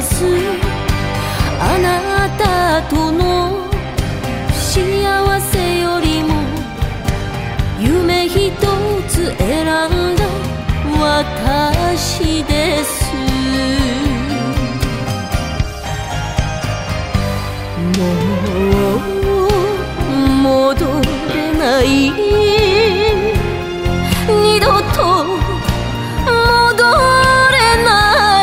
すあなたとの幸せよりも夢一つ選んだ私です。もう戻れない、二度と戻れない、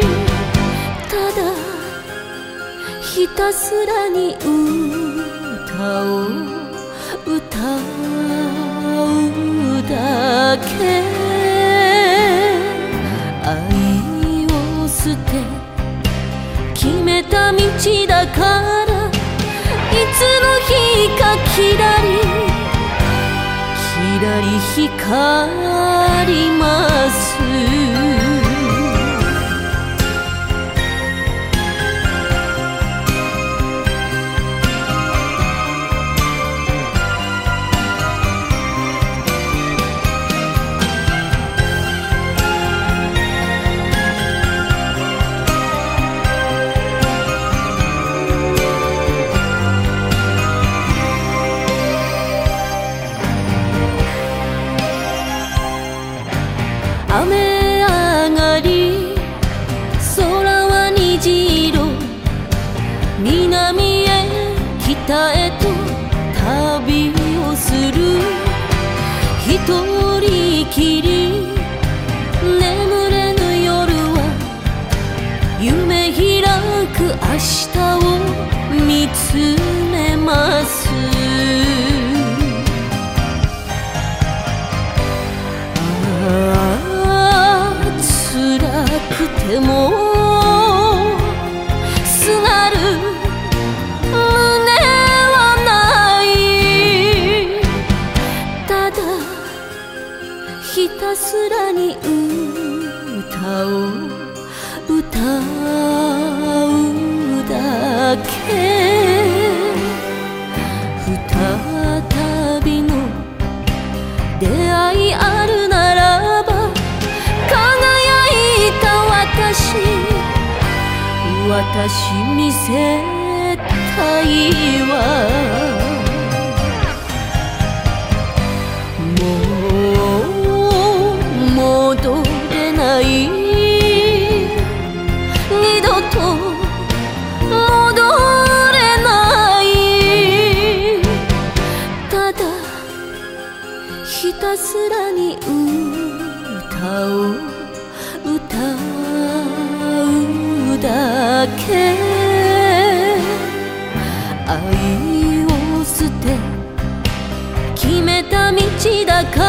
ただひたすらに歌を歌うだけ。愛を捨て決めた道だから、いつの日かきらり光ります。雨上がり空は虹色、南へ北へと旅をする。一人きり眠れぬ夜は夢開く明日を見つめます。でもすがる胸はない、ただひたすらに歌を歌うだけ。再びの出会いあるならば、私見せたいわ。もう戻れない、二度と戻れない、ただひたすらに歌を歌うだけ。愛を捨て決めた道だから、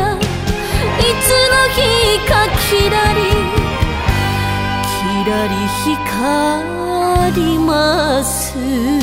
いつの日かきらり光ります。